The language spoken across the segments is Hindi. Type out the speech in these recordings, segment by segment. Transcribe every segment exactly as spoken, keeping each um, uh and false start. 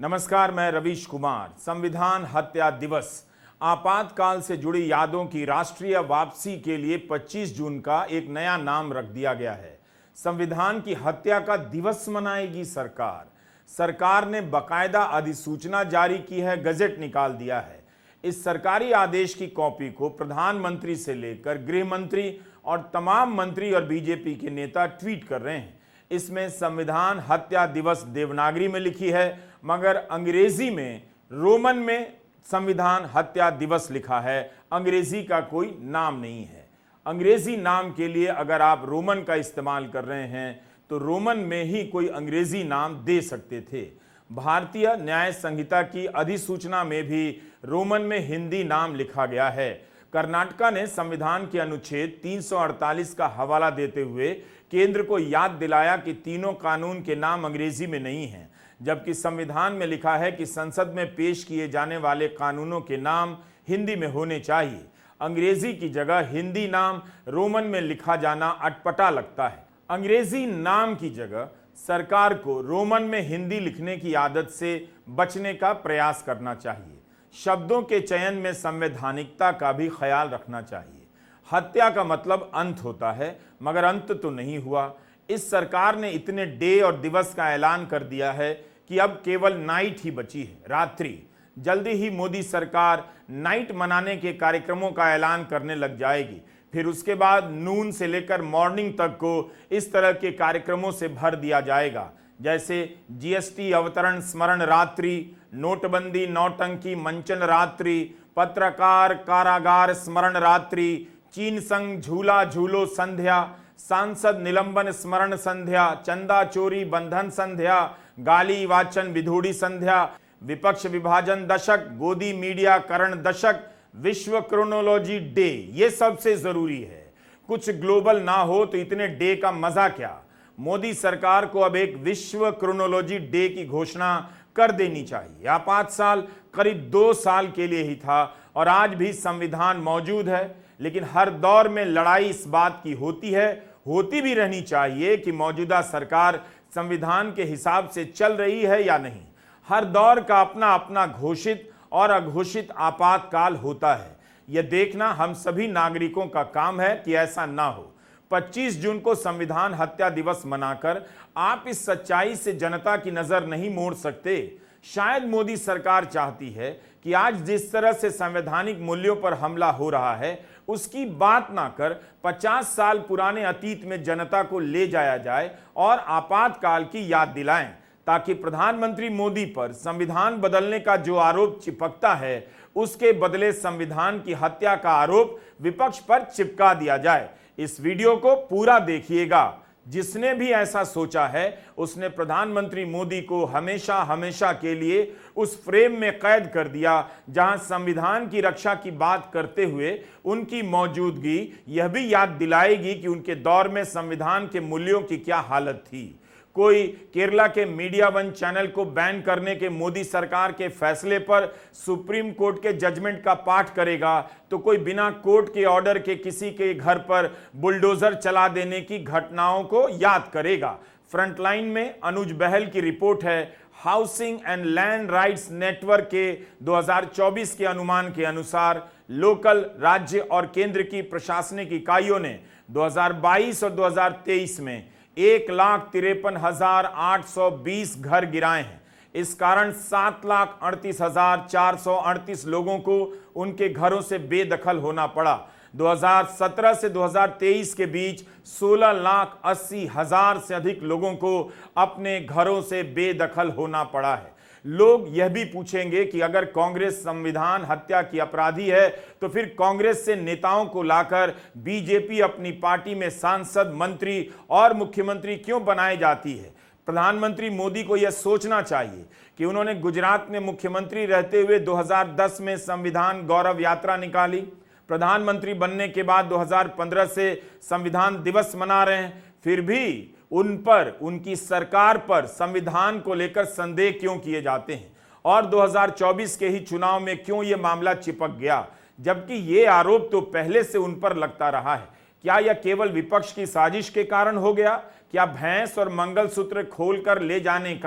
नमस्कार, मैं रवीश कुमार। संविधान हत्या दिवस आपातकाल से जुड़ी यादों की राष्ट्रीय वापसी के लिए पच्चीस जून का एक नया नाम रख दिया गया है। संविधान की हत्या का दिवस मनाएगी सरकार। सरकार ने बकायदा अधिसूचना जारी की है, गजट निकाल दिया है। इस सरकारी आदेश की कॉपी को प्रधानमंत्री से लेकर गृह मंत्री और तमाम मंत्री और बीजेपी के नेता ट्वीट कर रहे हैं। इसमें संविधान हत्या दिवस देवनागरी में लिखी है, मगर अंग्रेजी में रोमन में संविधान हत्या दिवस लिखा है। अंग्रेजी का कोई नाम नहीं है। अंग्रेजी नाम के लिए अगर आप रोमन का इस्तेमाल कर रहे हैं तो रोमन में ही कोई अंग्रेजी नाम दे सकते थे। भारतीय न्याय संहिता की अधिसूचना में भी रोमन में हिंदी नाम लिखा गया है। कर्नाटका ने संविधान के अनुच्छेद तीन सौ अड़तालीस का हवाला देते हुए केंद्र को याद दिलाया कि तीनों कानून के नाम अंग्रेजी में नहीं हैं, जबकि संविधान में लिखा है कि संसद में पेश किए जाने वाले कानूनों के नाम हिंदी में होने चाहिए। अंग्रेजी की जगह हिंदी नाम रोमन में लिखा जाना अटपटा लगता है। अंग्रेजी नाम की जगह सरकार को रोमन में हिंदी लिखने की आदत से बचने का प्रयास करना चाहिए। शब्दों के चयन में संवैधानिकता का भी ख्याल रखना चाहिए। हत्या का मतलब अंत होता है, मगर अंत तो नहीं हुआ। इस सरकार ने इतने डे और दिवस का ऐलान कर दिया है कि अब केवल नाइट ही बची है, रात्रि। जल्दी ही मोदी सरकार नाइट मनाने के कार्यक्रमों का ऐलान करने लग जाएगी। फिर उसके बाद नून से लेकर मॉर्निंग तक को इस तरह के कार्यक्रमों से भर दिया जाएगा, जैसे जीएसटी अवतरण स्मरण रात्रि, नोटबंदी नौटंकी मंचन रात्रि, पत्रकार कारागार स्मरण रात्रि, चीन संग झूला झूलो संध्या, सांसद निलंबन स्मरण संध्या, चंदा चोरी बंधन संध्या, गाली वाचन विधूड़ी संध्या, विपक्ष विभाजन दशक, गोदी मीडिया करण दशक, विश्व क्रोनोलॉजी डे। ये सबसे जरूरी है। कुछ ग्लोबल ना हो तो इतने डे का मजा क्या। मोदी सरकार को अब एक विश्व क्रोनोलॉजी डे की घोषणा कर देनी चाहिए। आपात साल करीब दो साल के लिए ही था और आज भी संविधान मौजूद है, लेकिन हर दौर में लड़ाई इस बात की होती है, होती भी रहनी चाहिए कि मौजूदा सरकार संविधान के हिसाब से चल रही है या नहीं। हर दौर का अपना अपना घोषित और अघोषित आपातकाल होता है। यह देखना हम सभी नागरिकों का काम है कि ऐसा ना हो। पच्चीस जून को संविधान हत्या दिवस मनाकर आप इस सच्चाई से जनता की नजर नहीं मोड़ सकते। शायद मोदी सरकार चाहती है कि आज जिस तरह से संवैधानिक मूल्यों पर हमला हो रहा है उसकी बात ना कर पचास साल पुराने अतीत में जनता को ले जाया जाए और आपातकाल की याद दिलाएं, ताकि प्रधानमंत्री मोदी पर संविधान बदलने का जो आरोप चिपकता है उसके बदले संविधान की हत्या का आरोप विपक्ष पर चिपका दिया जाए। इस वीडियो को पूरा देखिएगा। जिसने भी ऐसा सोचा है उसने प्रधानमंत्री मोदी को हमेशा हमेशा के लिए उस फ्रेम में कैद कर दिया जहां संविधान की रक्षा की बात करते हुए उनकी मौजूदगी यह भी याद दिलाएगी कि उनके दौर में संविधान के मूल्यों की क्या हालत थी। कोई केरला के मीडिया वन चैनल को बैन करने के मोदी सरकार के फैसले पर सुप्रीम कोर्ट के जजमेंट का पाठ करेगा, तो कोई बिना कोर्ट के ऑर्डर के किसी के घर पर बुलडोजर चला देने की घटनाओं को याद करेगा। फ्रंटलाइन में अनुज बहल की रिपोर्ट है। Housing and land rights network के दो हज़ार चौबीस के अनुमान के अनुसार लोकल, राज्य और केंद्र की प्रशासनिक इकाइयों ने दो हज़ार बाईस और दो हज़ार तेईस में एक लाख तिरपन हजार आठ सौ बीस घर गिराए हैं। इस कारण सात लाख अड़तीस हजार चार सौ अड़तीस लोगों को उनके घरों से बेदखल होना पड़ा। दो हज़ार सत्रह से दो हज़ार तेईस के बीच सोलह लाख अस्सी हजार से अधिक लोगों को अपने घरों से बेदखल होना पड़ा है। लोग यह भी पूछेंगे कि अगर कांग्रेस संविधान हत्या की अपराधी है तो फिर कांग्रेस से नेताओं को लाकर बीजेपी अपनी पार्टी में सांसद, मंत्री और मुख्यमंत्री क्यों बनाए जाती है। प्रधानमंत्री मोदी को यह सोचना चाहिए कि उन्होंने गुजरात में मुख्यमंत्री रहते हुए दो हज़ार दस में संविधान गौरव यात्रा निकाली। प्रधानमंत्री बनने के बाद दो हज़ार पंद्रह से संविधान दिवस मना रहे हैं, फिर भी उन पर, उनकी सरकार पर संविधान को लेकर संदेह क्यों किए जाते हैं और दो हज़ार चौबीस के ही चुनाव में क्यों यह मामला चिपक गया, जबकि यह आरोप तो पहले से उन पर लगता रहा है। क्या यह केवल विपक्ष की साजिश के कारण हो गया? क्या भैंस और मंगलसूत्र खोलकर ले जाने का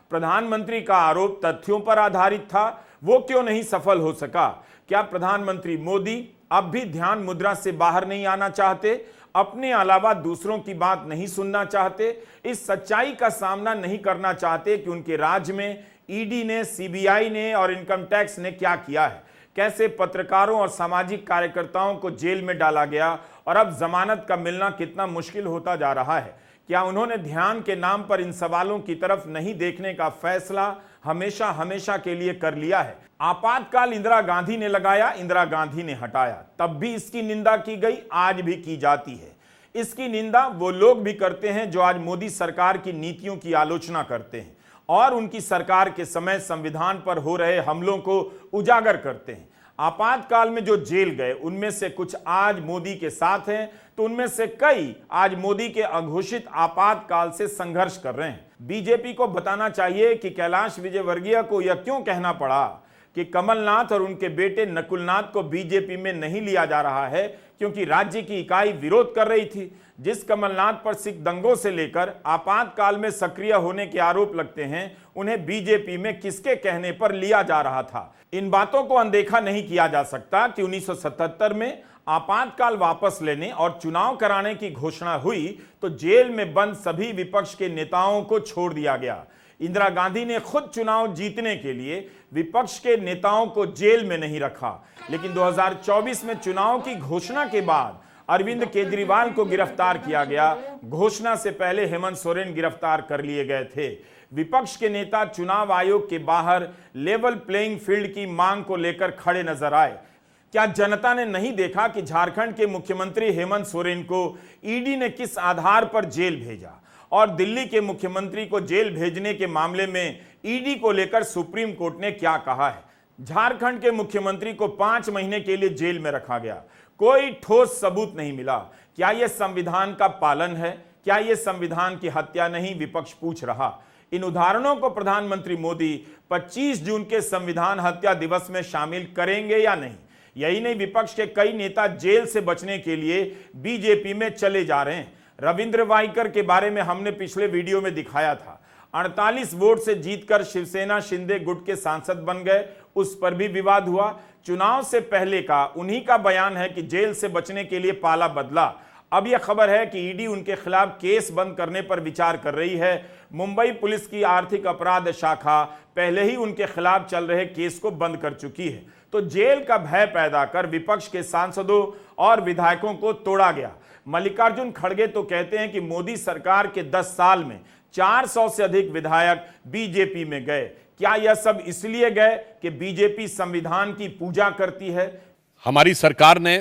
प्रधानमंत्री का आरोप तथ्यों पर आधारित था, वो क्यों नहीं सफल हो सका? क्या प्रधानमंत्री मोदी अब भी ध्यान मुद्रा से बाहर नहीं आना चाहते? अपने अलावा दूसरों की बात नहीं सुनना चाहते? इस सच्चाई का सामना नहीं करना चाहते कि उनके राज्य में ईडी ने, सीबीआई ने और इनकम टैक्स ने क्या किया है? कैसे पत्रकारों और सामाजिक कार्यकर्ताओं को जेल में डाला गया और अब जमानत का मिलना कितना मुश्किल होता जा रहा है? क्या उन्होंने ध्यान के नाम पर इन सवालों की तरफ नहीं देखने का फैसला हमेशा हमेशा के लिए कर लिया है? आपातकाल इंदिरा गांधी ने लगाया, इंदिरा गांधी ने हटाया, तब भी इसकी निंदा की गई, आज भी की जाती है। इसकी निंदा वो लोग भी करते हैं जो आज मोदी सरकार की नीतियों की आलोचना करते हैं और उनकी सरकार के समय संविधान पर हो रहे हमलों को उजागर करते हैं। आपातकाल में जो जेल गए उनमें से कुछ आज मोदी के साथ हैं, तो उनमें से कई आज मोदी के अघोषित आपातकाल से संघर्ष कर रहे हैं। बीजेपी को बताना चाहिए कि कैलाश विजयवर्गीय को यह क्यों कहना पड़ा कि कमलनाथ और उनके बेटे नकुलनाथ को बीजेपी में नहीं लिया जा रहा है, क्योंकि राज्य की इकाई विरोध कर रही थी। जिस कमलनाथ पर सिख दंगों से लेकर आपातकाल में सक्रिय होने के आरोप लगते हैं, उन्हें बीजेपी में किसके कहने पर लिया जा रहा था? इन बातों को अनदेखा नहीं किया जा सकता कि उन्नीस सौ सतहत्तर में आपातकाल वापस लेने और चुनाव कराने की घोषणा हुई तो जेल में बंद सभी विपक्ष के नेताओं को छोड़ दिया गया। इंदिरा गांधी ने खुद चुनाव जीतने के लिए विपक्ष के नेताओं को जेल में नहीं रखा, लेकिन दो हज़ार चौबीस में चुनाव की घोषणा के बाद अरविंद केजरीवाल को गिरफ्तार किया गया। घोषणा से पहले हेमंत सोरेन गिरफ्तार कर लिए गए थे। विपक्ष के नेता चुनाव आयोग के बाहर लेवल प्लेइंग फील्ड की मांग को लेकर खड़े नजर आए। क्या जनता ने नहीं देखा कि झारखंड के मुख्यमंत्री हेमंत सोरेन को ईडी ने किस आधार पर जेल भेजा और दिल्ली के मुख्यमंत्री को जेल भेजने के मामले में ईडी को लेकर सुप्रीम कोर्ट ने क्या कहा है? झारखंड के मुख्यमंत्री को पांच महीने के लिए जेल में रखा गया, कोई ठोस सबूत नहीं मिला। क्या यह संविधान का पालन है? क्या यह संविधान की हत्या नहीं? विपक्ष पूछ रहा। इन उदाहरणों को प्रधानमंत्री मोदी पच्चीस जून के संविधान हत्या दिवस में शामिल करेंगे या नहीं? यही नहीं, विपक्ष के कई नेता जेल से बचने के लिए बीजेपी में चले जा रहे हैं। रविंद्र वाइकर के बारे में हमने पिछले वीडियो में दिखाया था। अड़तालीस वोट से जीतकर शिवसेना शिंदे गुट के सांसद बन गए, उस पर भी विवाद हुआ। चुनाव से पहले का उन्हीं का बयान है कि जेल से बचने के लिए पाला बदला। अब यह खबर है कि ईडी उनके खिलाफ केस बंद करने पर विचार कर रही है। मुंबई पुलिस की आर्थिक अपराध शाखा पहले ही उनके खिलाफ चल रहे केस को बंद कर चुकी है। तो जेल का भय पैदा कर विपक्ष के सांसदों और विधायकों को तोड़ा गया। मल्लिकार्जुन खड़गे तो कहते हैं कि मोदी सरकार के दस साल में चार सौ से अधिक विधायक बीजेपी में गए। क्या यह सब इसलिए गए कि बीजेपी संविधान की पूजा करती है? हमारी सरकार ने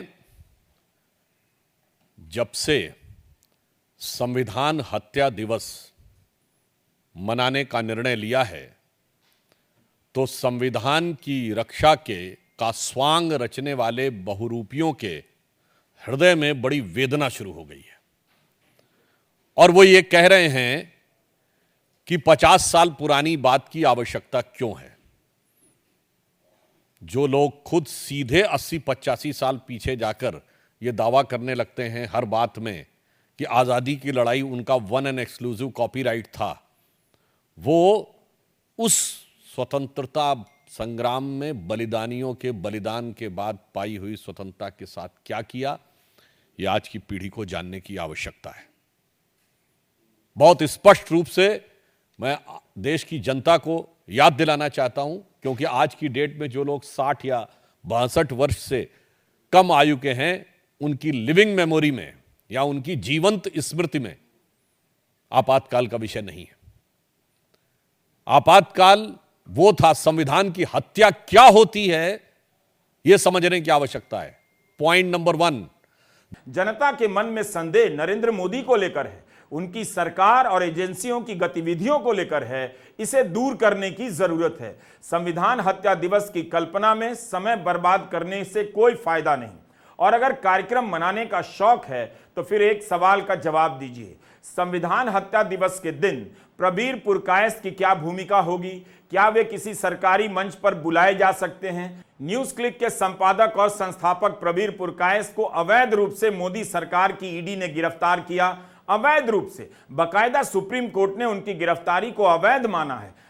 जब से संविधान हत्या दिवस मनाने का निर्णय लिया है, तो संविधान की रक्षा के का स्वांग रचने वाले बहुरूपियों के हृदय में बड़ी वेदना शुरू हो गई है और वो ये कह रहे हैं कि पचास साल पुरानी बात की आवश्यकता क्यों है। जो लोग खुद सीधे अस्सी पचासी साल पीछे जाकर ये दावा करने लगते हैं हर बात में कि आज़ादी की लड़ाई उनका वन एंड एक्सक्लूसिव कॉपीराइट था, वो उस स्वतंत्रता संग्राम में बलिदानियों के बलिदान के बाद पाई हुई स्वतंत्रता के साथ क्या किया, यह आज की पीढ़ी को जानने की आवश्यकता है। बहुत स्पष्ट रूप से मैं देश की जनता को याद दिलाना चाहता हूं, क्योंकि आज की डेट में जो लोग साठ या बासठ वर्ष से कम आयु के हैं, उनकी लिविंग मेमोरी में या उनकी जीवंत स्मृति में आपातकाल का विषय नहीं है। आपातकाल वो था, संविधान की हत्या क्या होती है यह समझने की आवश्यकता है। पॉइंट नंबर वन, जनता के मन में संदेह नरेंद्र मोदी को लेकर है, उनकी सरकार और एजेंसियों की गतिविधियों को लेकर है। इसे दूर करने की जरूरत है। संविधान हत्या दिवस की कल्पना में समय बर्बाद करने से कोई फायदा नहीं। और अगर कार्यक्रम मनाने का शौक है तो फिर एक सवाल का जवाब दीजिए, संविधान हत्या दिवस के दिन प्रबीर पुरकायस्थ की क्या भूमिका होगी? क्या वे किसी सरकारी मंच पर बुलाए जा सकते हैं? न्यूज क्लिक के संपादक और संस्थापक प्रबीर पुरकायस्थ को अवैध रूप से मोदी सरकार की ईडी ने गिरफ्तार किया, अवैध रूप से। बाकायदा सुप्रीम कोर्ट ने उनकी गिरफ्तारी को अवैध माना है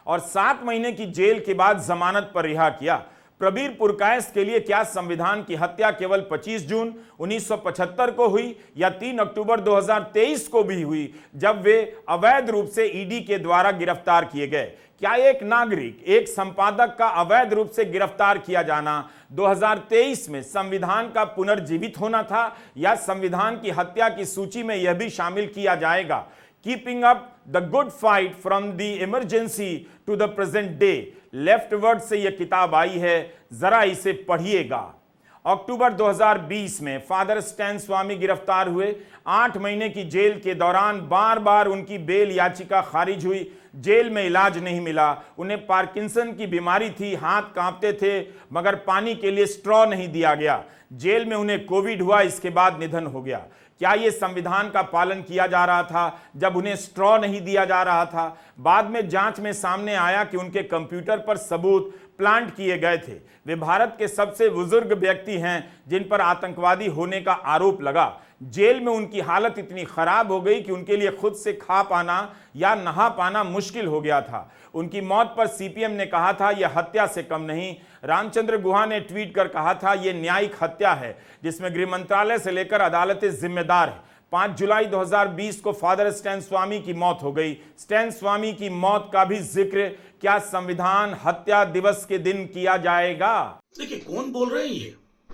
और सात महीने की जेल के बाद जमानत पर रिहा किया। प्रबीर पुरकायस्थ के लिए क्या संविधान की हत्या केवल पच्चीस जून उन्नीस सौ पचहत्तर को हुई या तीन अक्टूबर दो हज़ार तेईस को भी हुई, जब वे अवैध रूप से ईडी के द्वारा गिरफ्तार किए गए? क्या एक नागरिक, एक संपादक का अवैध रूप से गिरफ्तार किया जाना दो हज़ार तेईस में संविधान का पुनर्जीवित होना था, या संविधान की हत्या की सूची में यह भी शामिल किया जाएगा? Keeping up the good fight from the emergency to the present day, LeftWord से यह किताब आई है, जरा इसे पढ़िएगा। अक्टूबर दो हज़ार बीस में फादर स्टैन स्वामी गिरफ्तार हुए। आठ महीने की जेल के दौरान बार बार उनकी बेल याचिका खारिज हुई। जेल में इलाज नहीं मिला। उन्हें पार्किंसन की बीमारी थी, हाथ कांपते थे, मगर पानी के लिए स्ट्रॉ नहीं दिया गया। जेल में उन्हें कोविड हुआ, इसके बाद निधन हो गया। क्या यह संविधान का पालन किया जा रहा था जब उन्हें स्ट्रॉ नहीं दिया जा रहा था? बाद में जांच में सामने आया कि उनके कंप्यूटर पर सबूत प्लांट किए गए थे। वे भारत के सबसे बुजुर्ग व्यक्ति हैं जिन पर आतंकवादी होने का आरोप लगा। जेल में उनकी हालत इतनी खराब हो गई कि उनके लिए खुद से खा पाना या नहा पाना मुश्किल हो गया था। उनकी मौत पर सीपीएम ने कहा था यह हत्या से कम नहीं। रामचंद्र गुहा ने ट्वीट कर कहा था यह न्यायिक हत्या है जिसमें गृह मंत्रालय से लेकर अदालतें जिम्मेदार है। पाँच जुलाई दो हज़ार बीस को फादर स्टैन स्वामी की मौत हो गई। स्टैन स्वामी की मौत का भी जिक्र क्या संविधान हत्या दिवस के दिन किया जाएगा? देखिए, कौन बोल रहे हैं ये?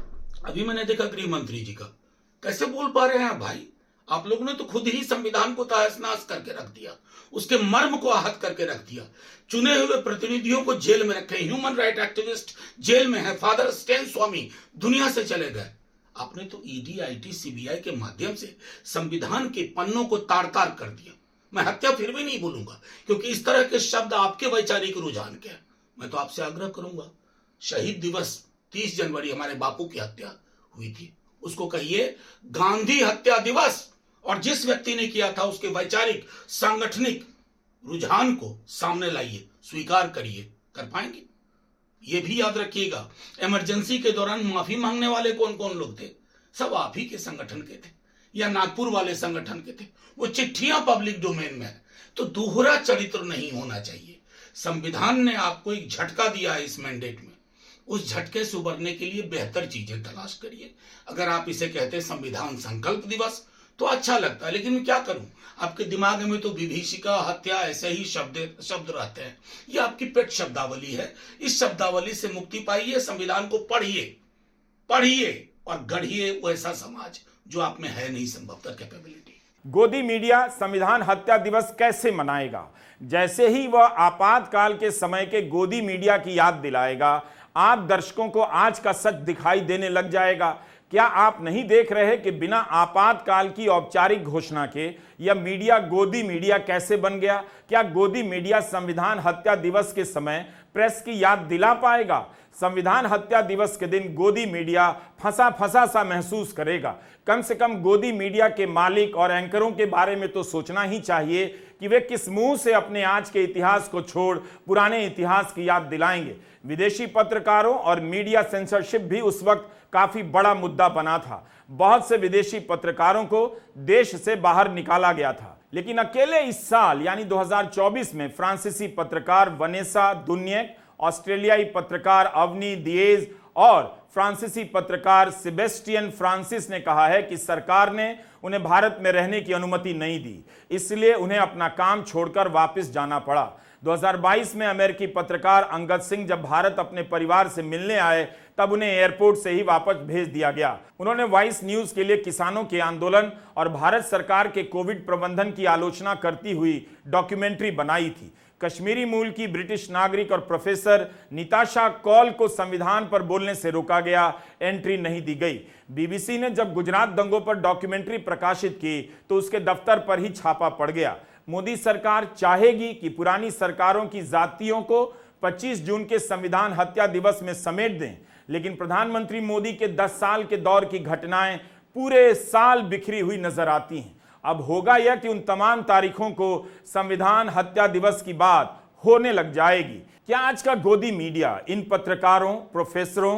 अभी मैंने देखा गृह मंत्री जी का, कैसे बोल पा रहे हैं भाई? आप लोगों ने तो खुद ही संविधान को तहस नहस करके रख दिया, उसके मर्म को आहत करके रख दिया। चुने हुए प्रतिनिधियों को जेल में रखे। ह्यूमन राइट एक्टिविस्ट जेल में है। फादर स्टैन स्वामी दुनिया से चले गए। आपने तो ईडी, आईटी, सीबीआई के माध्यम से संविधान के पन्नों को तार तार कर दिया। मैं हत्या फिर भी नहीं बोलूंगा, क्योंकि इस तरह के शब्द आपके वैचारिक रुझान के हैं। मैं तो आपसे आग्रह करूंगा, शहीद दिवस तीस जनवरी हमारे बापू की हत्या हुई थी, उसको कहिए गांधी हत्या दिवस, और जिस व्यक्ति ने किया था उसके वैचारिक सांगठनिक रुझान को सामने लाइए, स्वीकार करिए। कर पाएंगे? ये भी याद रखिएगा, इमरजेंसी के दौरान माफी मांगने वाले कौन कौन लोग थे? सब आप ही के संगठन के थे या नागपुर वाले संगठन के थे। वो चिट्ठियां पब्लिक डोमेन में है। तो दोहरा चरित्र नहीं होना चाहिए। संविधान ने आपको एक झटका दिया है इस मैंडेट में, उस झटके से उबरने के लिए बेहतर चीजें तलाश करिए। अगर आप इसे कहते हैं संविधान संकल्प दिवस तो अच्छा लगता है, लेकिन मैं क्या करूं, आपके दिमाग में तो विभीषिका, हत्या ऐसे ही शब्द शब्द रहते हैं। ये आपकी पेट शब्दावली है। इस शब्दावली से मुक्ति पाइए, संविधान को पढ़िए पढ़िए और गढ़िए वैसा समाज जो आप में है नहीं संभवतः कैपेबिलिटी। गोदी मीडिया संविधान हत्या दिवस कैसे मनाएगा? जैसे ही वह आपातकाल के समय के गोदी मीडिया की याद दिलाएगा, आप दर्शकों को आज का सच दिखाई देने लग जाएगा। क्या आप नहीं देख रहे कि बिना आपातकाल की औपचारिक घोषणा के यह मीडिया गोदी मीडिया कैसे बन गया? क्या गोदी मीडिया संविधान हत्या दिवस के समय प्रेस की याद दिला पाएगा? संविधान हत्या दिवस के दिन गोदी मीडिया फंसा फंसा सा महसूस करेगा। कम से कम गोदी मीडिया के मालिक और एंकरों के बारे में तो सोचना ही चाहिए कि वे किस मुंह से अपने आज के इतिहास को छोड़ पुराने इतिहास की याद दिलाएंगे। विदेशी पत्रकारों और मीडिया सेंसरशिप भी उस वक्त काफी बड़ा मुद्दा बना था। बहुत से विदेशी पत्रकारों को देश से बाहर निकाला गया था। लेकिन अकेले इस साल यानी दो हज़ार चौबीस में फ्रांसीसी पत्रकार वनेसा दुन्येक, ऑस्ट्रेलियाई पत्रकार अवनी दिएज और फ्रांसीसी पत्रकार सेबेस्टियन फ्रांसिस ने कहा है कि सरकार ने उन्हें भारत में रहने की अनुमति नहीं दी, इसलिए उन्हें अपना काम छोड़कर वापस जाना पड़ा। दो हज़ार बाईस में अमेरिकी पत्रकार अंगद सिंह जब भारत अपने परिवार से मिलने आए तब उन्हें एयरपोर्ट से ही वापस भेज दिया गया। उन्होंने वॉइस न्यूज के लिए किसानों के आंदोलन और भारत सरकार के कोविड प्रबंधन की आलोचना करती हुई डॉक्यूमेंट्री बनाई थी। कश्मीरी मूल की ब्रिटिश नागरिक और प्रोफेसर निताशा कौल को संविधान पर बोलने से रोका गया, एंट्री नहीं दी गई। बीबीसी ने जब गुजरात दंगों पर डॉक्यूमेंट्री प्रकाशित की तो उसके दफ्तर पर ही छापा पड़ गया। मोदी सरकार चाहेगी कि पुरानी सरकारों की जातियों को पच्चीस जून के संविधान हत्या दिवस में समेट दें, लेकिन प्रधानमंत्री मोदी के दस साल के दौर की घटनाएं पूरे साल बिखरी हुई नजर आती हैं। अब होगा यह कि उन तमाम तारीखों को संविधान हत्या दिवस की बात होने लग जाएगी। क्या आज का गोदी मीडिया इन पत्रकारों, प्रोफेसरों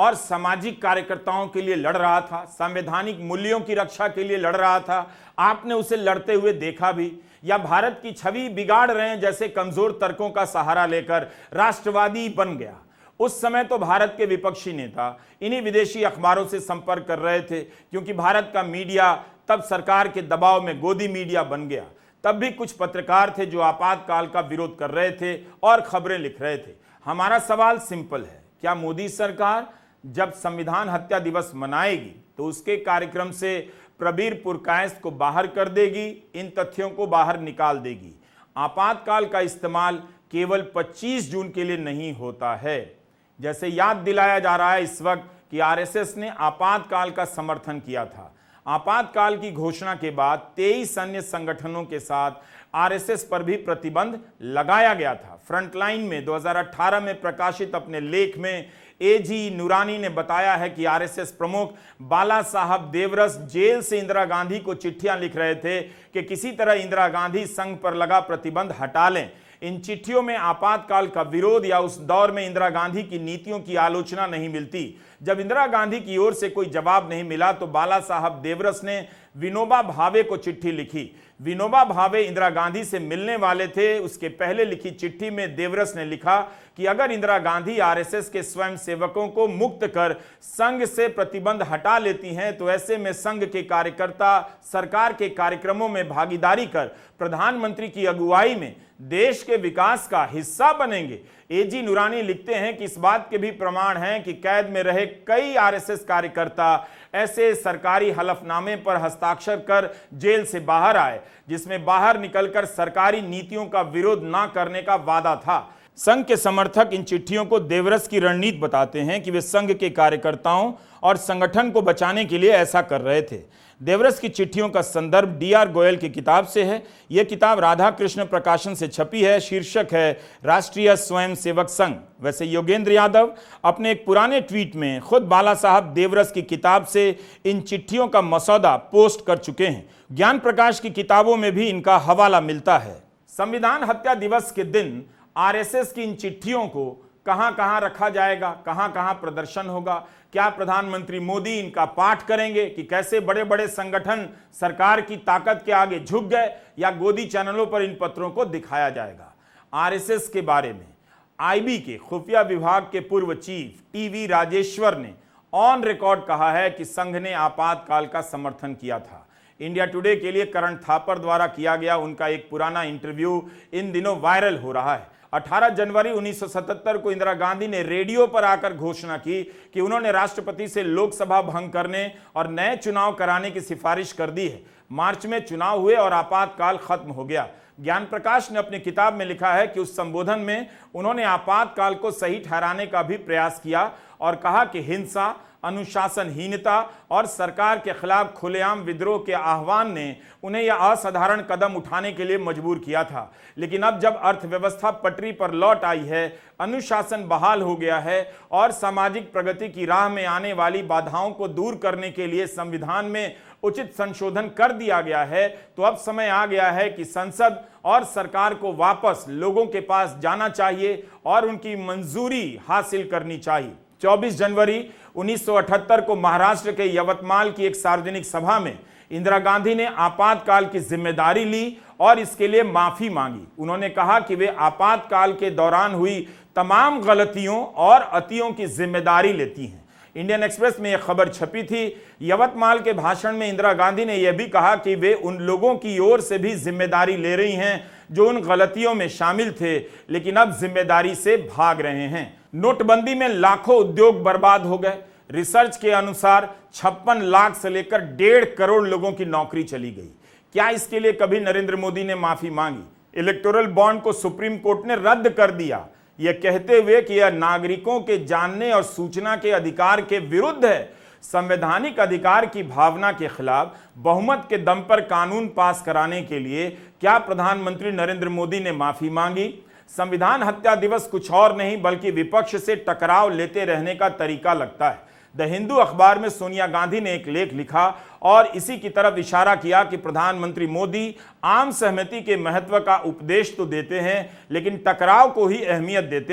और सामाजिक कार्यकर्ताओं के लिए लड़ रहा था, संवैधानिक मूल्यों की रक्षा के लिए लड़ रहा था, आपने उसे लड़ते हुए देखा भी? या भारत की छवि बिगाड़ रहे हैं जैसे कमजोर तर्कों का सहारा लेकर राष्ट्रवादी बन गया? उस समय तो भारत के विपक्षी नेता इन्हीं विदेशी अखबारों से संपर्क कर रहे थे, क्योंकि भारत का मीडिया तब सरकार के दबाव में गोदी मीडिया बन गया। तब भी कुछ पत्रकार थे जो आपातकाल का विरोध कर रहे थे और खबरें लिख रहे थे। हमारा सवाल सिंपल है, क्या मोदी सरकार जब संविधान हत्या दिवस मनाएगी तो उसके कार्यक्रम से प्रबीर पुरकायस्थ को बाहर कर देगी, इन तथ्यों को बाहर निकाल देगी? आपातकाल का इस्तेमाल केवल पच्चीस जून के लिए नहीं होता है। जैसे याद दिलाया जा रहा है इस वक्त कि आरएसएस ने आपातकाल का समर्थन किया था। आपातकाल की घोषणा के बाद तेईस अन्य संगठनों के साथ आरएसएस पर भी प्रतिबंध लगाया गया था। फ्रंटलाइन में दो हज़ार अठारह में प्रकाशित अपने लेख में एजी नूरानी ने बताया है कि आरएसएस प्रमुख बाला साहब देवरस जेल से इंदिरा गांधी को चिट्ठियां लिख रहे थे कि किसी तरह इंदिरा गांधी संघ पर लगा प्रतिबंध हटा लें। इन चिट्ठियों में आपातकाल का विरोध या उस दौर में इंदिरा गांधी की नीतियों की आलोचना नहीं मिलती। जब इंदिरा गांधी की ओर से कोई जवाब नहीं मिला तो बाला साहब देवरस ने विनोबा भावे को चिट्ठी लिखी। विनोबा भावे इंदिरा गांधी से मिलने वाले थे। उसके पहले लिखी चिट्ठी में देवरस ने लिखा कि अगर इंदिरा गांधी आरएसएस के स्वयं सेवकों को मुक्त कर संघ से प्रतिबंध हटा लेती हैं तो ऐसे में संघ के कार्यकर्ता सरकार के कार्यक्रमों में भागीदारी कर प्रधानमंत्री की अगुवाई में देश के विकास का हिस्सा बनेंगे। एजी नूरानी लिखते हैं कि इस बात के भी प्रमाण हैं कि कैद में रहे कई आरएसएस कार्यकर्ता ऐसे सरकारी हलफनामे पर हस्ताक्षर कर जेल से बाहर आए जिसमें बाहर निकलकर सरकारी नीतियों का विरोध न करने का वादा था। संघ के समर्थक इन चिट्ठियों को देवरस की रणनीति बताते हैं कि वे संघ के कार्यकर्ताओं और संगठन को बचाने के लिए ऐसा कर रहे थे। देवरस की चिट्ठियों का संदर्भ डी आर गोयल की किताब से है। यह किताब राधा कृष्ण प्रकाशन से छपी है। शीर्षक है राष्ट्रीय स्वयं सेवक संघ। वैसे योगेंद्र यादव अपने एक पुराने ट्वीट में खुद बाला साहब देवरस की किताब से इन चिट्ठियों का मसौदा पोस्ट कर चुके हैं। ज्ञान प्रकाश की किताबों में भी इनका हवाला मिलता है। संविधान हत्या दिवस के दिन आरएसएस की इन चिट्ठियों को कहां कहां रखा जाएगा, कहां कहां प्रदर्शन होगा? क्या प्रधानमंत्री मोदी इनका पाठ करेंगे कि कैसे बड़े बड़े संगठन सरकार की ताकत के आगे झुक गए, या गोदी चैनलों पर इन पत्रों को दिखाया जाएगा? आरएसएस के बारे में आईबी के खुफिया विभाग के पूर्व चीफ टीवी राजेश्वर ने ऑन रिकॉर्ड कहा है कि संघ ने आपातकाल का समर्थन किया था। इंडिया टुडे के लिए करण थापर द्वारा किया गया उनका एक पुराना इंटरव्यू इन दिनों वायरल हो रहा है। अठारह जनवरी उन्नीस सौ सतहत्तर को इंदिरा गांधी ने रेडियो पर आकर घोषणा की कि उन्होंने राष्ट्रपति से लोकसभा भंग करने और नए चुनाव कराने की सिफारिश कर दी है। मार्च में चुनाव हुए और आपातकाल खत्म हो गया। ज्ञान प्रकाश ने अपनी किताब में लिखा है कि उस संबोधन में उन्होंने आपातकाल को सही ठहराने का भी प्रयास किया और कहा कि हिंसा, अनुशासनहीनता और सरकार के खिलाफ खुलेआम विद्रोह के आह्वान ने उन्हें यह असाधारण कदम उठाने के लिए मजबूर किया था। लेकिन अब जब अर्थव्यवस्था पटरी पर लौट आई है, अनुशासन बहाल हो गया है और सामाजिक प्रगति की राह में आने वाली बाधाओं को दूर करने के लिए संविधान में उचित संशोधन कर दिया गया है, तो अब समय आ गया है कि संसद और सरकार को वापस लोगों के पास जाना चाहिए और उनकी मंजूरी हासिल करनी चाहिए। चौबीस जनवरी उन्नीस सौ अठहत्तर को महाराष्ट्र के यवतमाल की एक सार्वजनिक सभा में इंदिरा गांधी ने आपातकाल की जिम्मेदारी ली और इसके लिए माफी मांगी। उन्होंने कहा कि वे आपातकाल के दौरान हुई तमाम गलतियों और अतियों की जिम्मेदारी लेती हैं। इंडियन एक्सप्रेस में यह खबर छपी थी। यवतमाल के भाषण में इंदिरा गांधी ने यह भी कहा कि वे उन लोगों की ओर से भी जिम्मेदारी ले रही हैं जो उन गलतियों में शामिल थे लेकिन अब जिम्मेदारी से भाग रहे हैं। नोटबंदी में लाखों उद्योग बर्बाद हो गए। रिसर्च के अनुसार छप्पन लाख से लेकर डेढ़ करोड़ लोगों की नौकरी चली गई। क्या इसके लिए कभी नरेंद्र मोदी ने माफी मांगी? इलेक्टोरल बॉन्ड को सुप्रीम कोर्ट ने रद्द कर दिया, यह कहते हुए कि यह नागरिकों के जानने और सूचना के अधिकार के विरुद्ध है। संवैधानिक अधिकार की भावना के खिलाफ बहुमत के दम पर कानून पास कराने के लिए क्या प्रधानमंत्री नरेंद्र मोदी ने माफी मांगी? संविधान हत्या दिवस कुछ और नहीं बल्कि विपक्ष से टकराव लेते रहने का तरीका लगता है। द हिंदू अखबार में सोनिया गांधी ने एक लेख लिखा और इसी की तरफ इशारा किया कि प्रधानमंत्री मोदी आम सहमति के महत्व का उपदेश तो देते हैं लेकिन टकराव को ही अहमियत देते हैं।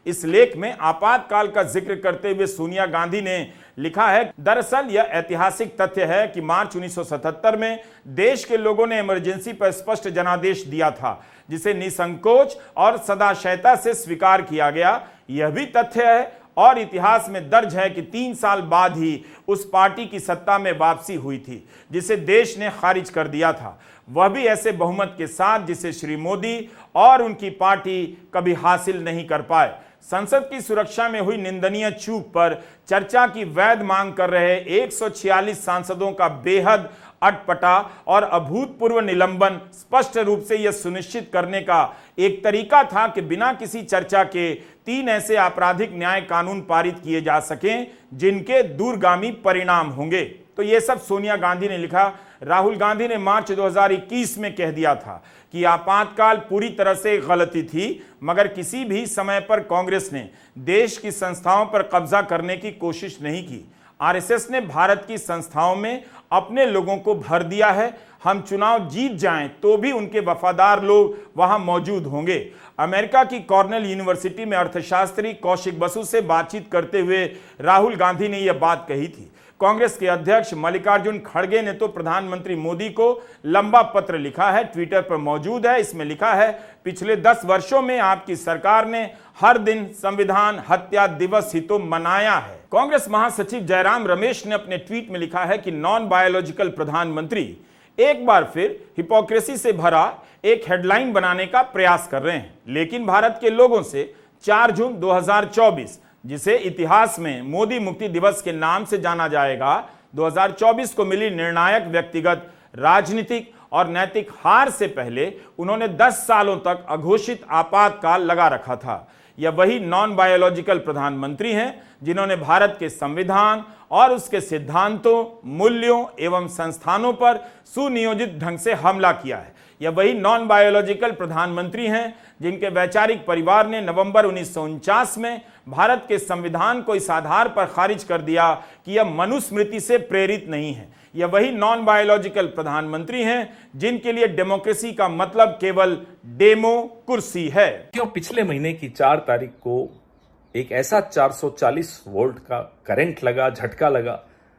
इस लेख में आपातकाल का जिक्र करते हुए सोनिया गांधी ने लिखा है, दरअसल यह ऐतिहासिक तथ्य है कि मार्च उन्नीस सौ सतहत्तर में देश के लोगों ने इमरजेंसी पर स्पष्ट जनादेश दिया था, जिसे निसंकोच और सदाशयता से स्वीकार किया गया। यह भी तथ्य है और इतिहास में दर्ज है कि तीन साल बाद ही उस पार्टी की सत्ता में वापसी हुई थी, जिसे देश ने खारिज कर दिया था, वह भी ऐसे बहुमत के साथ जिसे श्री मोदी और उनकी पार्टी कभी हासिल नहीं कर पाए। संसद की सुरक्षा में हुई निंदनीय चूक पर चर्चा की वैध मांग कर रहे एक सौ छियालीस सांसदों का बेहद अटपटा और अभूतपूर्व निलंबन स्पष्ट रूप से यह सुनिश्चित करने का एक तरीका था कि बिना किसी चर्चा के तीन ऐसे आपराधिक न्याय कानून पारित किए जा सकें जिनके दूरगामी परिणाम होंगे। तो यह सब सोनिया गांधी ने लिखा। राहुल गांधी ने मार्च दो हज़ार इक्कीस में कह दिया था कि आपातकाल पूरी तरह से गलती थी, मगर किसी भी समय पर कांग्रेस ने देश की संस्थाओं पर कब्जा करने की कोशिश नहीं की। आरएसएस ने भारत की संस्थाओं में अपने लोगों को भर दिया है। हम चुनाव जीत जाएं तो भी उनके वफादार लोग वहां मौजूद होंगे। अमेरिका की कॉर्नेल यूनिवर्सिटी में अर्थशास्त्री कौशिक बसु से बातचीत करते हुए राहुल गांधी ने यह बात कही थी। कांग्रेस के अध्यक्ष मल्लिकार्जुन खड़गे ने तो प्रधानमंत्री मोदी को लंबा पत्र लिखा है, ट्विटर पर मौजूद है। इसमें लिखा है, पिछले दस वर्षों में आपकी सरकार ने हर दिन संविधान हत्या दिवस ही तो मनाया है। कांग्रेस महासचिव जयराम रमेश ने अपने ट्वीट में लिखा है कि नॉन बायोलॉजिकल प्रधानमंत्री एक बार फिर हिपोक्रेसी से भरा एक हेडलाइन बनाने का प्रयास कर रहे हैं, लेकिन भारत के लोगों से चार जून दो हज़ार चौबीस, जिसे इतिहास में मोदी मुक्ति दिवस के नाम से जाना जाएगा, दो हज़ार चौबीस को मिली निर्णायक व्यक्तिगत राजनीतिक और नैतिक हार से पहले उन्होंने दस सालों तक अघोषित आपातकाल लगा रखा था। यह वही नॉन बायोलॉजिकल प्रधानमंत्री हैं जिन्होंने भारत के संविधान और उसके सिद्धांतों, मूल्यों एवं संस्थानों पर सुनियोजित ढंग से हमला किया है। यह वही नॉन बायोलॉजिकल प्रधानमंत्री हैं जिनके वैचारिक परिवार ने नवंबर उन्नीस सौ उनचास में भारत के संविधान को इस आधार पर खारिज कर दिया कि यह मनुस्मृति से प्रेरित नहीं है। यह वही नॉन बायोलॉजिकल प्रधानमंत्री हैं जिनके लिए डेमोक्रेसी का मतलब केवल डेमो कुर्सी है। क्यों पिछले महीने की चार तारीख को एक ऐसा चार सौ चालीस वोल्ट का करंट लगा, झटका लगा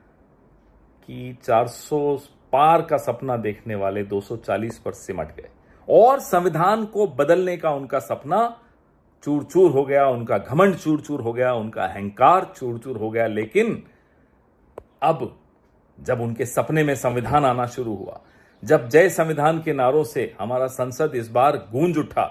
कि चार सौ पार का सपना देखने वाले दो सौ चालीस पर सिमट गए और संविधान को बदलने का उनका सपना चूर चूर हो गया, उनका घमंड चूर चूर हो गया, उनका अहंकार चूर चूर हो गया। लेकिन अब जब उनके सपने में संविधान आना शुरू हुआ, जब जय संविधान के नारों से हमारा संसद इस बार गूंज उठा,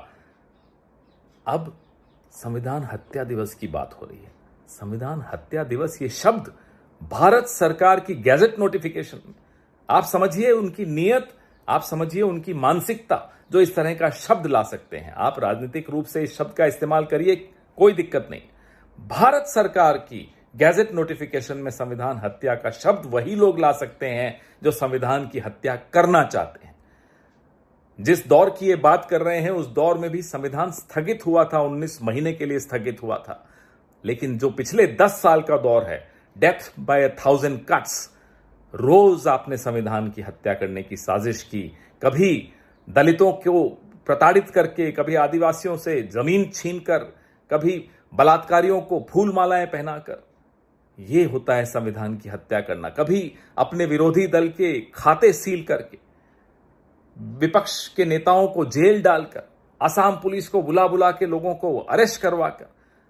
अब संविधान हत्या दिवस की बात हो रही है। संविधान हत्या दिवस ये शब्द भारत सरकार की गैजेट नोटिफिकेशन, आप समझिए उनकी नीयत, आप समझिए उनकी मानसिकता जो इस तरह का शब्द ला सकते हैं। आप राजनीतिक रूप से इस शब्द का इस्तेमाल करिए, कोई दिक्कत नहीं। भारत सरकार की गैजेट नोटिफिकेशन में संविधान हत्या का शब्द वही लोग ला सकते हैं जो संविधान की हत्या करना चाहते हैं। जिस दौर की ये बात कर रहे हैं उस दौर में भी संविधान स्थगित हुआ था, उन्नीस महीने के लिए स्थगित हुआ था। लेकिन जो पिछले दस साल का दौर है, death by a thousand cuts, रोज आपने संविधान की हत्या करने की साजिश की। कभी दलितों को प्रताड़ित करके, कभी आदिवासियों से जमीन छीनकर, कभी बलात्कारियों को फूल मालाएं पहनाकर। यह होता है संविधान की हत्या करना। कभी अपने विरोधी दल के खाते सील करके, विपक्ष के नेताओं को जेल डालकर, असम पुलिस को बुला बुला के लोगों को अरेस्ट करवाकर,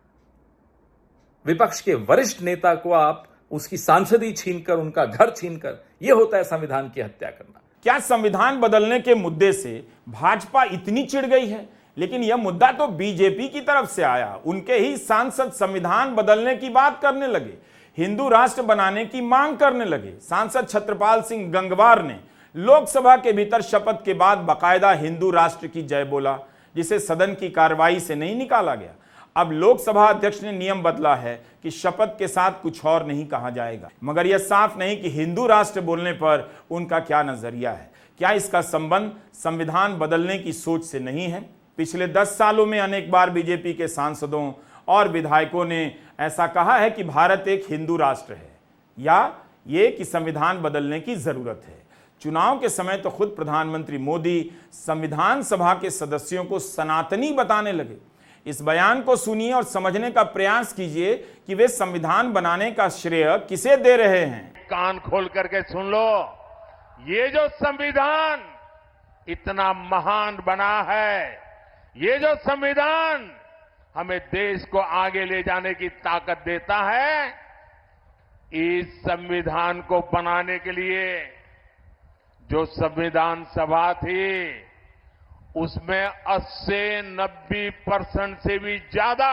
विपक्ष के वरिष्ठ नेता को आप उसकी सांसदी छीनकर, उनका घर छीनकर, यह होता है संविधान की हत्या करना। क्या संविधान बदलने के मुद्दे से भाजपा इतनी चिढ़ गई है? लेकिन यह मुद्दा तो बीजेपी की तरफ से आया। उनके ही सांसद संविधान बदलने की बात करने लगे, हिंदू राष्ट्र बनाने की मांग करने लगे। सांसद छत्रपाल सिंह गंगवार ने लोकसभा के भीतर शपथ के बाद बाकायदा हिंदू राष्ट्र की जय बोला, जिसे सदन की कार्रवाई से नहीं निकाला गया। अब लोकसभा अध्यक्ष ने नियम बदला है कि शपथ के साथ कुछ और नहीं कहा जाएगा, मगर यह साफ नहीं कि हिंदू राष्ट्र बोलने पर उनका क्या नजरिया है। क्या इसका संबंध संविधान बदलने की सोच से नहीं है? पिछले दस सालों में अनेक बार बीजेपी के सांसदों और विधायकों ने ऐसा कहा है कि भारत एक हिंदू राष्ट्र है, या ये कि संविधान बदलने की जरूरत है। चुनाव के समय तो खुद प्रधानमंत्री मोदी संविधान सभा के सदस्यों को सनातनी बताने लगे। इस बयान को सुनिए और समझने का प्रयास कीजिए कि वे संविधान बनाने का श्रेय किसे दे रहे हैं। कान खोल करके सुन लो, ये जो संविधान इतना महान बना है, ये जो संविधान हमें देश को आगे ले जाने की ताकत देता है, इस संविधान को बनाने के लिए जो संविधान सभा थी उसमें अस्सी नब्बे परसेंट से भी ज्यादा,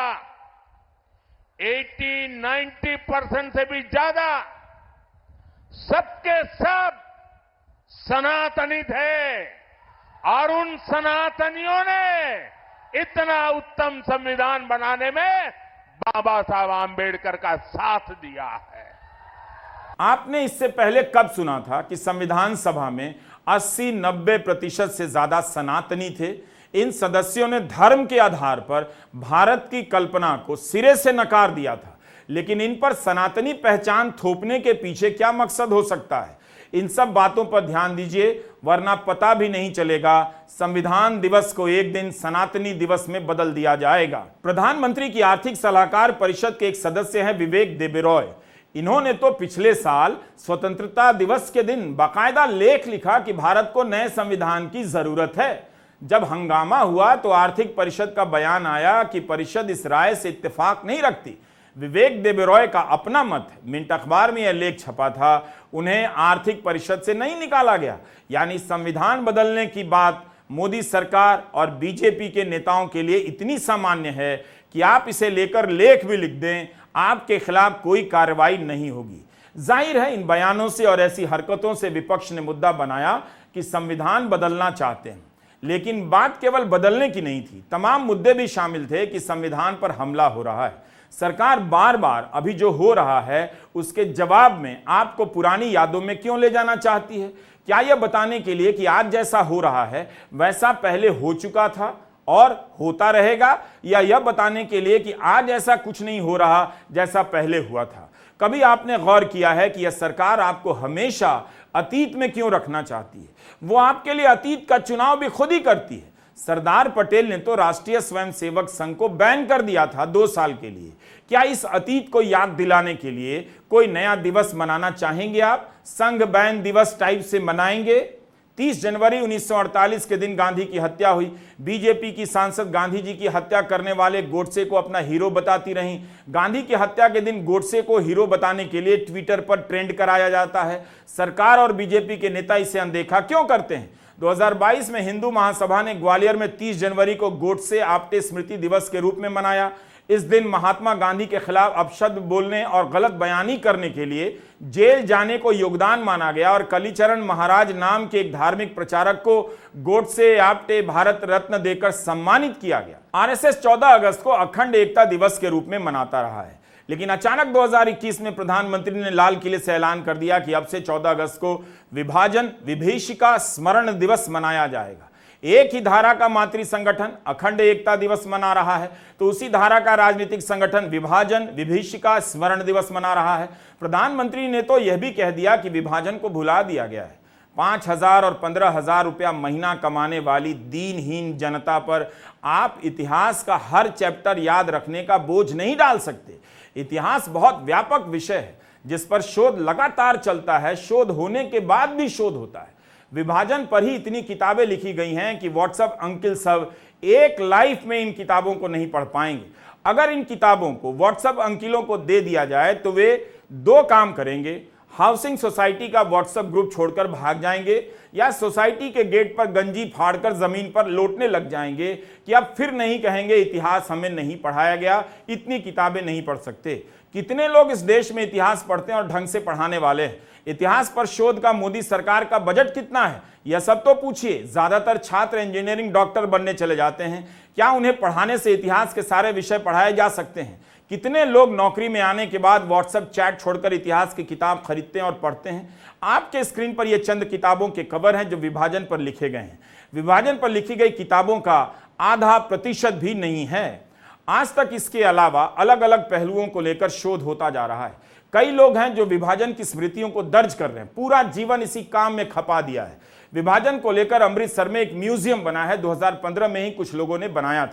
अस्सी नब्बे परसेंट से भी ज्यादा सबके सब सनातनी थे और उन सनातनियों ने इतना उत्तम संविधान बनाने में बाबा साहब आंबेडकर का साथ दिया है। आपने इससे पहले कब सुना था कि संविधान सभा में अस्सी नब्बे प्रतिशत से ज्यादा सनातनी थे? इन सदस्यों ने धर्म के आधार पर भारत की कल्पना को सिरे से नकार दिया था। लेकिन इन पर सनातनी पहचान थोपने के पीछे क्या मकसद हो सकता है? इन सब बातों पर ध्यान दीजिए, वरना पता भी नहीं चलेगा संविधान दिवस को एक दिन सनातनी दिवस में बदल दिया जाएगा। प्रधानमंत्री की आर्थिक सलाहकार परिषद के एक सदस्य हैं विवेक देबरॉय। इन्होंने तो पिछले साल स्वतंत्रता दिवस के दिन बाकायदा लेख लिखा कि भारत को नए संविधान की जरूरत है। जब हंगामा हुआ तो आर्थिक परिषद का बयान आया कि परिषद इस राय से इत्तेफाक नहीं रखती। विवेक देबरॉय का अपना मत है। मिंट अखबार में यह लेख छपा था, उन्हें आर्थिक परिषद से नहीं निकाला गया। यानी संविधान बदलने की बात मोदी सरकार और बीजेपी के नेताओं के लिए इतनी सामान्य है कि आप इसे लेकर लेख भी लिख दें, आपके खिलाफ कोई कार्रवाई नहीं होगी। जाहिर है इन बयानों से और ऐसी हरकतों से विपक्ष ने मुद्दा बनाया कि संविधान बदलना चाहते हैं। लेकिन बात केवल बदलने की नहीं थी, तमाम मुद्दे भी शामिल थे कि संविधान पर हमला हो रहा है। सरकार बार बार अभी जो हो रहा है उसके जवाब में आपको पुरानी यादों में क्यों ले जाना चाहती है? क्या यह बताने के लिए कि आज जैसा हो रहा है वैसा पहले हो चुका था और होता रहेगा, या यह बताने के लिए कि आज ऐसा कुछ नहीं हो रहा जैसा पहले हुआ था? कभी आपने गौर किया है कि यह सरकार आपको हमेशा अतीत में क्यों रखना चाहती है? वो आपके लिए अतीत का चुनाव भी खुद ही करती है। सरदार पटेल ने तो राष्ट्रीय स्वयंसेवक संघ को बैन कर दिया था दो साल के लिए। क्या इस अतीत को याद दिलाने के लिए कोई नया दिवस मनाना चाहेंगे आप? संघ बैन दिवस टाइप से मनाएंगे? तीस जनवरी उन्नीस सौ अड़तालीस के दिन गांधी की हत्या हुई। बीजेपी की सांसद गांधी जी की हत्या करने वाले गोडसे को अपना हीरो बताती रहीं। गांधी की हत्या के दिन गोडसे को हीरो बताने के लिए ट्विटर पर ट्रेंड कराया जाता है। सरकार और बीजेपी के नेता इसे अनदेखा क्यों करते हैं? दो हज़ार बाईस में हिंदू महासभा ने ग्वालियर में तीस जनवरी को गोडसे आपटे स्मृति दिवस के रूप में मनाया। इस दिन महात्मा गांधी के खिलाफ अपशब्द बोलने और गलत बयानी करने के लिए जेल जाने को योगदान माना गया और कालीचरण महाराज नाम के एक धार्मिक प्रचारक को गोडसे आपटे भारत रत्न देकर सम्मानित किया गया। आरएसएस चौदह अगस्त को अखंड एकता दिवस के रूप में मनाता रहा है। लेकिन अचानक दो हज़ार इक्कीस में प्रधानमंत्री ने लाल किले से ऐलान कर दिया कि अब से चौदह अगस्त को विभाजन विभीषिका स्मरण दिवस मनाया जाएगा। एक ही धारा का मातृ संगठन अखंड एकता दिवस मना रहा है तो उसी धारा का राजनीतिक संगठन विभाजन विभीषिका स्मरण दिवस मना रहा है। प्रधानमंत्री ने तो यह भी कह दिया कि विभाजन को भुला दिया गया है। पांच हजार और पंद्रह हजार रुपया महीना कमाने वाली दीनहीन जनता पर आप इतिहास का हर चैप्टर याद रखने का बोझ नहीं डाल सकते। इतिहास बहुत व्यापक विषय है जिस पर शोध लगातार चलता है, शोध होने के बाद भी शोध होता है। विभाजन पर ही इतनी किताबें लिखी गई हैं कि व्हाट्सएप अंकिल सब एक लाइफ में इन किताबों को नहीं पढ़ पाएंगे। अगर इन किताबों को व्हाट्सएप अंकिलों को दे दिया जाए तो वे दो काम करेंगे, हाउसिंग सोसाइटी का व्हाट्सएप ग्रुप छोड़कर भाग जाएंगे या सोसाइटी के गेट पर गंजी फाड़कर जमीन पर लौटने लग जाएंगे कि अब फिर नहीं कहेंगे इतिहास हमें नहीं पढ़ाया गया, इतनी किताबें नहीं पढ़ सकते। कितने लोग इस देश में इतिहास पढ़ते हैं और ढंग से पढ़ाने वाले हैं? इतिहास पर शोध का मोदी सरकार का बजट कितना है यह सब तो पूछिए। ज्यादातर छात्र इंजीनियरिंग डॉक्टर बनने चले जाते हैं, क्या उन्हें पढ़ाने से इतिहास के सारे विषय पढ़ाए जा सकते हैं? कितने लोग नौकरी में आने के बाद व्हाट्सएप चैट छोड़कर इतिहास की किताब खरीदते हैं और पढ़ते हैं? आपके स्क्रीन पर ये चंद किताबों के कवर हैं जो विभाजन पर लिखे गए हैं। विभाजन पर लिखी गई किताबों का आधा प्रतिशत भी नहीं है। आज तक इसके अलावा अलग अलग पहलुओं को लेकर शोध होता जा रहा है। कई लोग हैं जो विभाजन की स्मृतियों को दर्ज कर रहे हैं, पूरा जीवन इसी काम में खपा दिया है। विभाजन को लेकर अमृतसर में एक म्यूजियम बना है, दो हज़ार पंद्रह में ही कुछ लोगों ने बनाया था।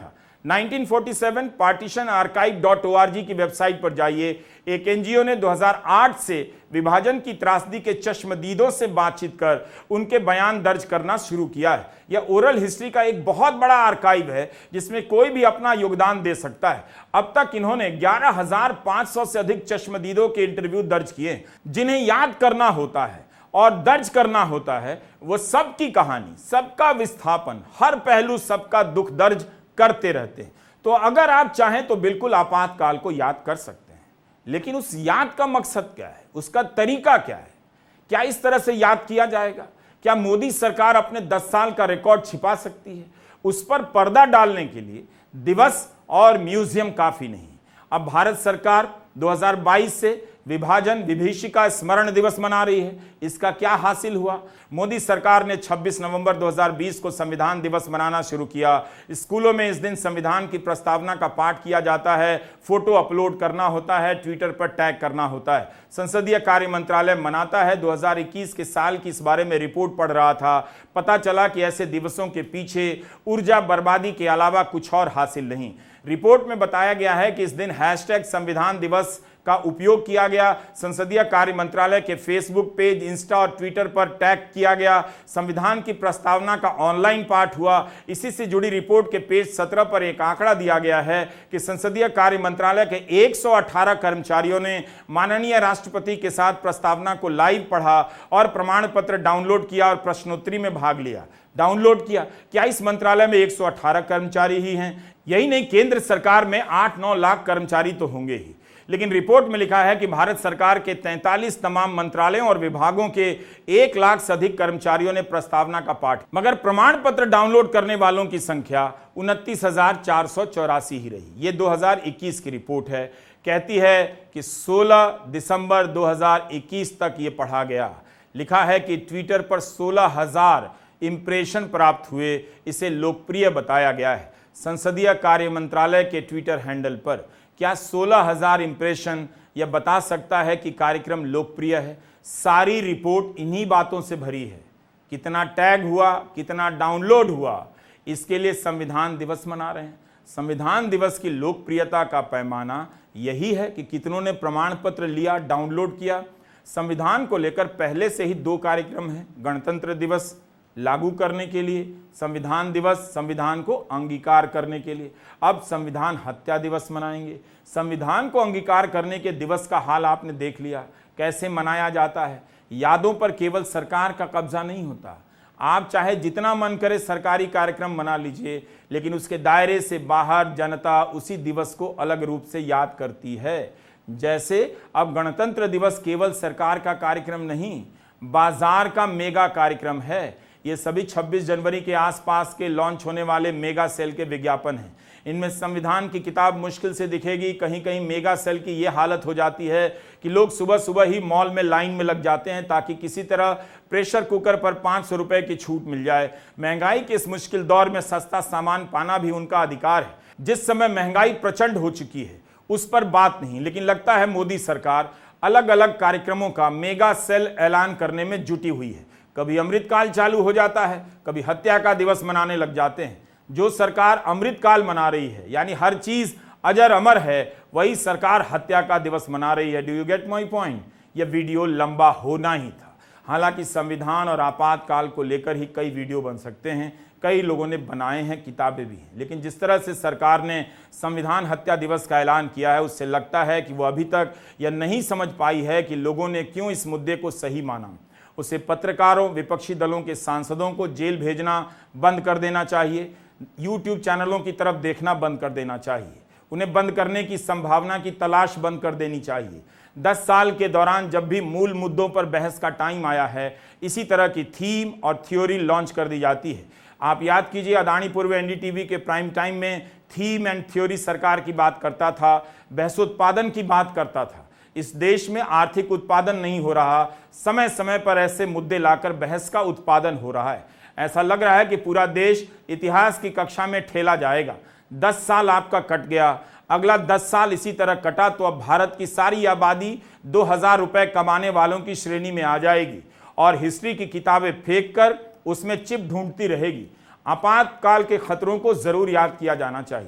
उन्नीस सौ सैंतालीस partition archive dot O R G की वेबसाइट पर जाइए। एक एनजीओ ने दो हज़ार आठ से विभाजन की त्रासदी के चश्मदीदों से बातचीत कर उनके बयान दर्ज करना शुरू किया है। यह ओरल हिस्ट्री का एक बहुत बड़ा आर्काइव है जिसमें कोई भी अपना योगदान दे सकता है। अब तक इन्होंने ग्यारह हज़ार पाँच सौ से अधिक चश्मदीदों के इंटरव्यू दर्ज किए। जिन्हें याद करना होता है और दर्ज करना होता है वो सबकी कहानी, सबका विस्थापन, हर पहलू, सबका दुख दर्ज करते रहते हैं। तो अगर आप चाहें तो बिल्कुल आपातकाल को याद कर सकते हैं, लेकिन उस याद का मकसद क्या है, उसका तरीका क्या है? क्या इस तरह से याद किया जाएगा? क्या मोदी सरकार अपने दस साल का रिकॉर्ड छिपा सकती है? उस पर पर्दा डालने के लिए दिवस और म्यूजियम काफी नहीं। अब भारत सरकार दो हज़ार बाईस से विभाजन विभीषिका स्मरण दिवस मना रही है। इसका क्या हासिल हुआ? मोदी सरकार ने छब्बीस नवंबर दो हज़ार बीस को संविधान दिवस मनाना शुरू किया। स्कूलों में इस दिन संविधान की प्रस्तावना का पाठ किया जाता है, फोटो अपलोड करना होता है, ट्विटर पर टैग करना होता है। संसदीय कार्य मंत्रालय मनाता है। दो हज़ार इक्कीस के साल की इस बारे में रिपोर्ट पढ़ रहा था, पता चला कि ऐसे दिवसों के पीछे ऊर्जा बर्बादी के अलावा कुछ और हासिल नहीं। रिपोर्ट में बताया गया है कि इस दिन हैशटैग संविधान दिवस का उपयोग किया गया। संसदीय कार्य मंत्रालय के फेसबुक पेज, इंस्टा और ट्विटर पर टैग किया गया। संविधान की प्रस्तावना का ऑनलाइन पाठ हुआ। इसी से जुड़ी रिपोर्ट के पेज सत्रह पर एक आंकड़ा दिया गया है कि संसदीय कार्य मंत्रालय के एक सौ अठारह कर्मचारियों ने माननीय राष्ट्रपति के साथ प्रस्तावना को लाइव पढ़ा और प्रमाण पत्र डाउनलोड किया और प्रश्नोत्तरी में भाग लिया। डाउनलोड किया। क्या इस मंत्रालय में एक सौ अठारह कर्मचारी ही हैं? यही नहीं, केंद्र सरकार में आठ नौ लाख कर्मचारी तो होंगे ही। लेकिन रिपोर्ट में लिखा है कि भारत सरकार के तैंतालीस तमाम मंत्रालयों और विभागों के एक लाख से अधिक कर्मचारियों ने प्रस्तावना का पाठ, मगर प्रमाण पत्र डाउनलोड करने वालों की संख्या उनतीस हजार चार सौ चौरासी ही रही। ये दो हज़ार इक्कीस की रिपोर्ट है। कहती है कि सोलह दिसंबर दो हज़ार इक्कीस तक ये पढ़ा गया। लिखा है कि ट्विटर पर सोलह हजार इंप्रेशन प्राप्त हुए। इसे लोकप्रिय बताया गया है। संसदीय कार्य मंत्रालय के ट्विटर हैंडल पर क्या सोलह हजार इंप्रेशन यह बता सकता है कि कार्यक्रम लोकप्रिय है? सारी रिपोर्ट इन्हीं बातों से भरी है। कितना टैग हुआ, कितना डाउनलोड हुआ, इसके लिए संविधान दिवस मना रहे हैं। संविधान दिवस की लोकप्रियता का पैमाना यही है कि कितनों ने प्रमाण पत्र लिया, डाउनलोड किया। संविधान को लेकर पहले से ही दो कार्यक्रम हैं। गणतंत्र दिवस लागू करने के लिए, संविधान दिवस संविधान को अंगीकार करने के लिए। अब संविधान हत्या दिवस मनाएंगे। संविधान को अंगीकार करने के दिवस का हाल आपने देख लिया, कैसे मनाया जाता है। यादों पर केवल सरकार का कब्जा नहीं होता। आप चाहे जितना मन करे सरकारी कार्यक्रम मना लीजिए, लेकिन उसके दायरे से बाहर जनता उसी दिवस को अलग रूप से याद करती है। जैसे अब गणतंत्र दिवस केवल सरकार का कार्यक्रम नहीं, बाजार का मेगा कार्यक्रम है। ये सभी छब्बीस जनवरी के आसपास के लॉन्च होने वाले मेगा सेल के विज्ञापन हैं। इनमें संविधान की किताब मुश्किल से दिखेगी। कहीं कहीं मेगा सेल की ये हालत हो जाती है कि लोग सुबह सुबह ही मॉल में लाइन में लग जाते हैं ताकि किसी तरह प्रेशर कुकर पर पाँच सौ रुपए की छूट मिल जाए। महंगाई के इस मुश्किल दौर में सस्ता सामान पाना भी उनका अधिकार है। जिस समय महंगाई प्रचंड हो चुकी है उस पर बात नहीं, लेकिन लगता है मोदी सरकार अलग अलग कार्यक्रमों का मेगा सेल ऐलान करने में जुटी हुई है। कभी अमृतकाल चालू हो जाता है, कभी हत्या का दिवस मनाने लग जाते हैं। जो सरकार अमृतकाल मना रही है, यानी हर चीज अजर अमर है, वही सरकार हत्या का दिवस मना रही है। Do you get my point? यह वीडियो लंबा होना ही था। हालांकि संविधान और आपातकाल को लेकर ही कई वीडियो बन सकते हैं, कई लोगों ने बनाए हैं, किताबें भी हैं, लेकिन जिस तरह से सरकार ने संविधान हत्या दिवस का ऐलान किया है उससे लगता है कि वो अभी तक यह नहीं समझ पाई है कि लोगों ने क्यों इस मुद्दे को सही माना। उसे पत्रकारों, विपक्षी दलों के सांसदों को जेल भेजना बंद कर देना चाहिए। यूट्यूब चैनलों की तरफ देखना बंद कर देना चाहिए। उन्हें बंद करने की संभावना की तलाश बंद कर देनी चाहिए। दस साल के दौरान जब भी मूल मुद्दों पर बहस का टाइम आया है, इसी तरह की थीम और थ्योरी लॉन्च कर दी जाती है। आप याद कीजिए, अदानी पूर्व एनडीटीवी के प्राइम टाइम में थीम एंड थ्योरी सरकार की बात करता था, बहसोत्पादन की बात करता था। इस देश में आर्थिक उत्पादन नहीं हो रहा, समय समय पर ऐसे मुद्दे लाकर बहस का उत्पादन हो रहा है। ऐसा लग रहा है कि पूरा देश इतिहास की कक्षा में ठेला जाएगा। दस साल आपका कट गया, अगला दस साल इसी तरह कटा तो अब भारत की सारी आबादी दो हजार रुपए कमाने वालों की श्रेणी में आ जाएगी और हिस्ट्री की किताबें फेंक कर उसमें चिप ढूंढती रहेगी। आपातकाल के खतरों को जरूर याद किया जाना चाहिए।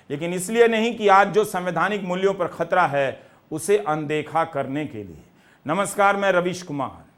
लेकिन इसलिए नहीं कि आज जो संवैधानिक मूल्यों पर खतरा है उसे अनदेखा करने के लिए। नमस्कार, मैं रवीश कुमार।